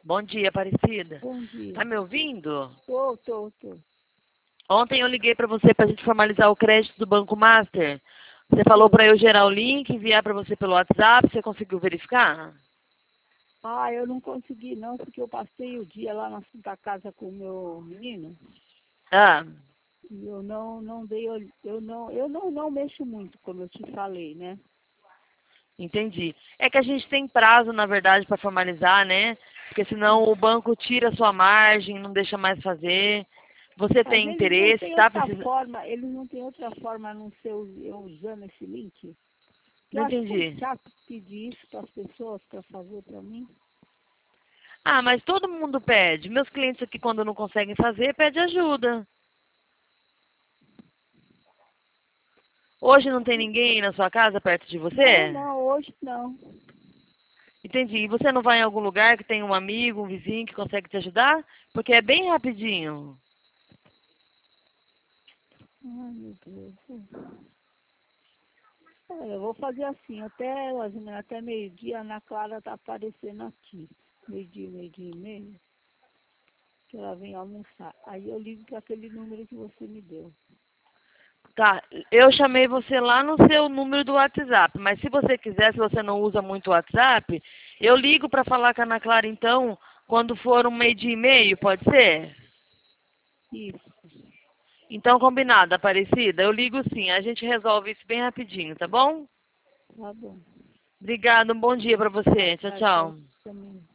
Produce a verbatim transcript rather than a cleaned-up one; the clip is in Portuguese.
Bom dia, Aparecida. Bom dia. Tá me ouvindo? Tô, tô, tô. Ontem eu liguei para você para a gente formalizar o crédito do Banco Master. Você falou para eu gerar o link, enviar para você pelo WhatsApp. Você conseguiu verificar? Ah, eu não consegui não, porque eu passei o dia lá na Santa Casa com o meu menino. Ah, E eu não, não dei, ol- eu não, eu não, não mexo muito, como eu te falei, né? entendi. É que a gente tem prazo, na verdade, para formalizar, né? Porque senão o banco tira a sua margem, não deixa mais fazer. Você Mas tem eles não interesse, têm tá? outra Precisa... forma, eles não têm outra forma a não ser eu eu usando esse link. Não Eu acho tão entendi. chato pedir isso para as pessoas para fazer para mim. Ah, mas todo mundo pede. Meus clientes aqui, quando não conseguem fazer, pedem ajuda. Hoje não tem ninguém na sua casa perto de Não, você? não, hoje não. Entendi. E você não vai em algum lugar que tem um amigo, um vizinho que consegue te ajudar? Porque é bem rapidinho. Ai, meu Deus. É, eu vou fazer assim, até, Rosemary, até meio-dia a Ana Clara tá aparecendo aqui. Meio-dia, meio-dia e meio, que ela vem almoçar. Aí eu ligo para aquele número que você me deu. Tá, eu chamei você lá no seu número do WhatsApp, mas se você quiser, se você não usa muito o WhatsApp, eu ligo para falar com a Ana Clara então, quando for um meio-dia e meio, pode ser? Isso, Então, combinado, Aparecida. Eu ligo sim, a gente resolve isso bem rapidinho, tá bom? tá bom. Obrigada, um bom dia para você. Tchau, Tá, pra tchau. você também.